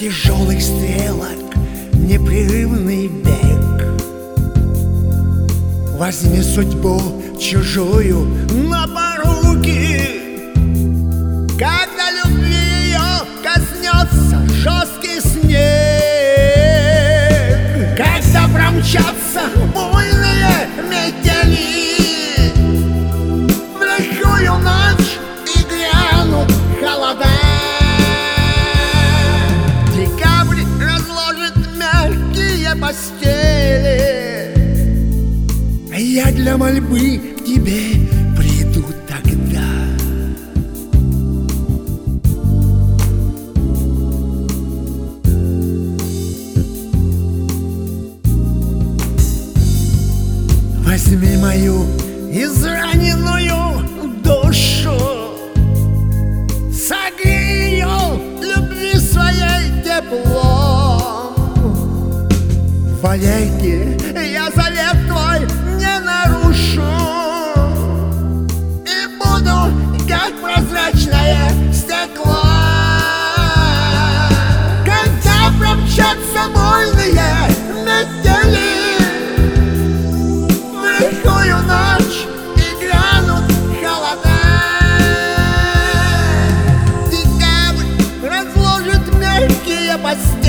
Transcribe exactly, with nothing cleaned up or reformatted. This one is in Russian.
тяжелых стрелок непрерывный бег. Возьми судьбу чужую на поруки, когда любви ее коснется жесткий снег. Когда промчатся буйные метели в лихую ночь и грянут холода, декабрь разложит мягкие постели, я для мольбы к тебе приду тогда. Возьми мою израненную душу, согрей ее любви своей теплом. Вовеки я завет твой не нарушу и буду, как прозрачное стекло. Когда промчатся буйные метели в лихую ночь и грянут холода, декабрь разложит мягкие постели,